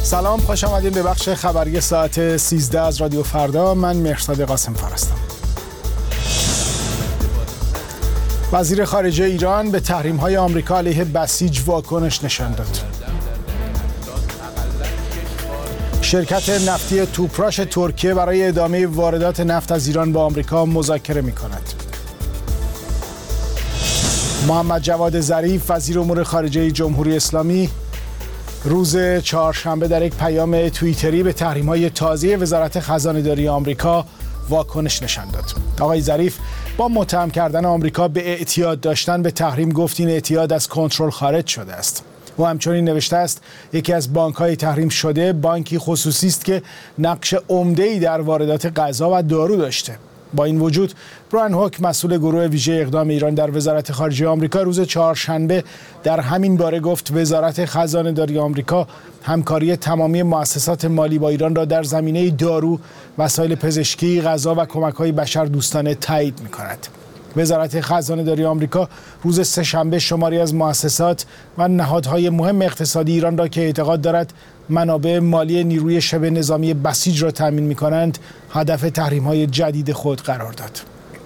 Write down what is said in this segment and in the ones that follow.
سلام، خوش آمدید به بخش خبری ساعت 13 از رادیو فردا. من مهرزاد قاسم‌فر هستم. وزیر خارجه ایران به تحریم‌های آمریکا علیه بسیج واکنش نشان داد. شرکت نفتی توپراش ترکیه برای ادامه واردات نفت از ایران با آمریکا مذاکره می‌کند. محمد جواد ظریف وزیر امور خارجه جمهوری اسلامی روز چهارشنبه در یک پیام توییتری به تحریم‌های تازه وزارت خزانه‌داری آمریکا واکنش نشان داد. آقای ظریف با متهم کردن آمریکا به اعتیاد داشتن به تحریم گفت این اعتیاد از کنترل خارج شده است. او همچنین نوشته است یکی از بانک‌های تحریم شده بانکی خصوصی است که نقش عمده‌ای در واردات غذا و دارو داشته. با این وجود برایان هوک مسئول گروه ویژه اقدام ایران در وزارت خارجه آمریکا روز چهارشنبه در همین باره گفت وزارت خزانه‌داری آمریکا همکاری تمامی مؤسسات مالی با ایران را در زمینه دارو، وسایل پزشکی، غذا و کمک‌های بشردوستانه تایید می‌کند. وزارت خزانه‌داری آمریکا روز سه‌شنبه شماری از مؤسسات و نهادهای مهم اقتصادی ایران را که اعتقاد دارد منابع مالی نیروی شبه نظامی بسیج را تامین می‌کنند هدف تحریم‌های جدید خود قرار داد.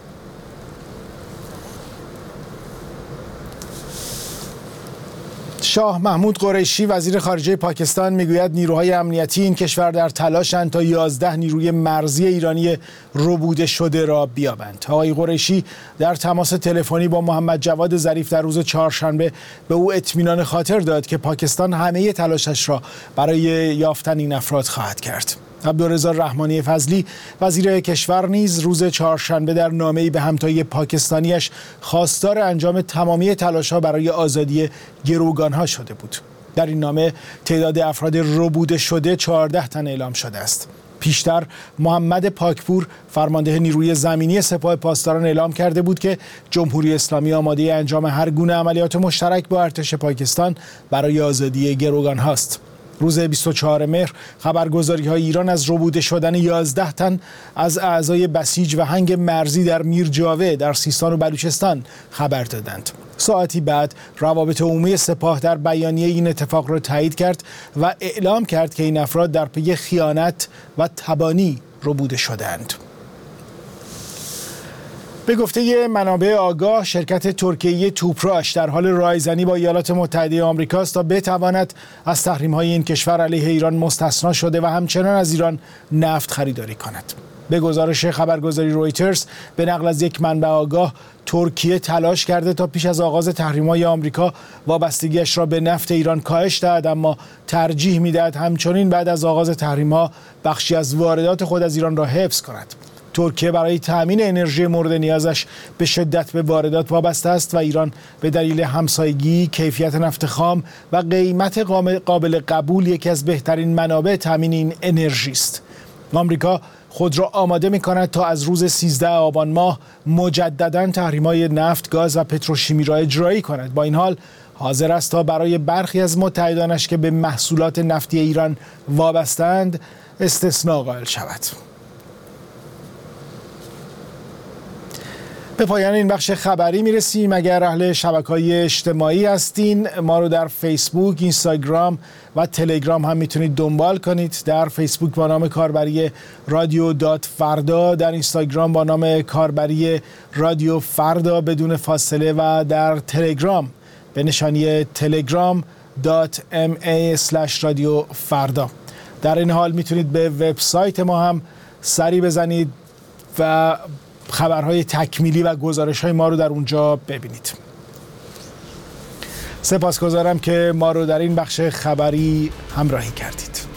شاه محمود قریشی وزیر خارجه پاکستان میگوید نیروهای امنیتی این کشور در تلاشند تا 11 نیروی مرزی ایرانی ربوده شده را بیابند. آقای قریشی در تماس تلفنی با محمد جواد ظریف در روز چهارشنبه به او اطمینان خاطر داد که پاکستان همه تلاشش را برای یافتن این افراد خواهد کرد. عبدالرضا رحمانی فضلی وزیر کشور نیز روز چهارشنبه در نامه‌ای به همتای پاکستانیش خواستار انجام تمامی تلاش‌ها برای آزادی گروگان‌ها شده بود. در این نامه تعداد افراد ربوده شده 14 تن اعلام شده است. پیشتر محمد پاکپور فرمانده نیروی زمینی سپاه پاسداران اعلام کرده بود که جمهوری اسلامی آماده انجام هر گونه عملیات مشترک با ارتش پاکستان برای آزادی گروگان‌هاست. روز 24 مهر خبرگزاری‌های ایران از ربوده شدن 11 تن از اعضای بسیج و هنگ مرزی در میرجاوه در سیستان و بلوچستان خبر دادند. ساعتی بعد روابط عمومی سپاه در بیانیه این اتفاق را تایید کرد و اعلام کرد که این افراد در پی خیانت و تبانی ربوده شدند. به گفته منابع آگاه، شرکت ترکیه توپراش در حال رایزنی با ایالات متحده آمریکا است تا بتواند از تحریم‌های این کشور علیه ایران مستثنا شده و همچنان از ایران نفت خریداری کند. به گزارش خبرگزاری رویترز به نقل از یک منبع آگاه، ترکیه تلاش کرده تا پیش از آغاز تحریم‌های آمریکا وابستگیش را به نفت ایران کاهش دهد، اما ترجیح می‌دهد همچنین بعد از آغاز تحریم‌ها بخشی از واردات خود از ایران را حفظ کند. ترکیه برای تأمین انرژی مورد نیازش به شدت به واردات وابسته است و ایران به دلیل همسایگی، کیفیت نفت خام و قیمت قابل قبول یکی از بهترین منابع تأمین این انرژی است. آمریکا خود را آماده می‌کند تا از روز 13 آبان ماه مجدداً تحریم‌های نفت، گاز و پتروشیمی را اجرایی کند. با این حال حاضر است تا برای برخی از متحدانش که به محصولات نفتی ایران وابسته‌اند استثناء قائل شود. به پایان این بخش خبری میرسیم. اگر اهل شبکه‌های اجتماعی هستین، ما رو در فیسبوک، اینستاگرام و تلگرام هم میتونید دنبال کنید. در فیسبوک با نام کاربری رادیو دات فردا، در اینستاگرام با نام کاربری رادیو فردا بدون فاصله و در تلگرام به نشانی telegram.me/رادیو فردا. در این حال میتونید به وبسایت ما هم سری بزنید و خبرهای تکمیلی و گزارش‌های ما رو در اونجا ببینید. سپاسگزارم که ما رو در این بخش خبری همراهی کردید.